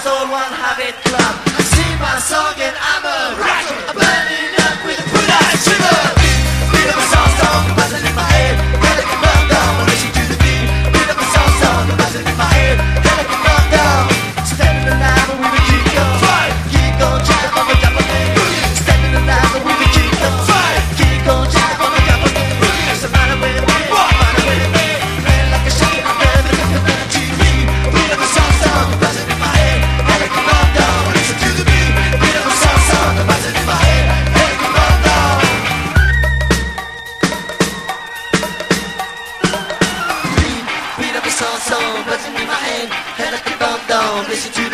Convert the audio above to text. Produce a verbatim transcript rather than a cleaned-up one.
soul, one habit club. I sing my song and I'm a rocker. I'm burning up with a put-out shiver. Beat of a song, song, buzzing in my head. Head like a bomb down, listen to the beat. Beat of a song, song, buzzing in my head. Head like a bomb down. Standing alive, but we will keep going. Fight, keep going, check the bomb, jump on it. Standing alive, but we will keep going. Fight, keep going, check the bomb, jump on it. What's the matter with me? What's the matter with me? Playing like a shake, I'm never looking at T V. Beat of a song, song, buzzing in my head. Head like a bomb down, listen to the beat. Beat of a song, song, buzzing in my head. Head like a bomb down. Beat of a song, song, buzzing in my head. Head like a bomb down, listen to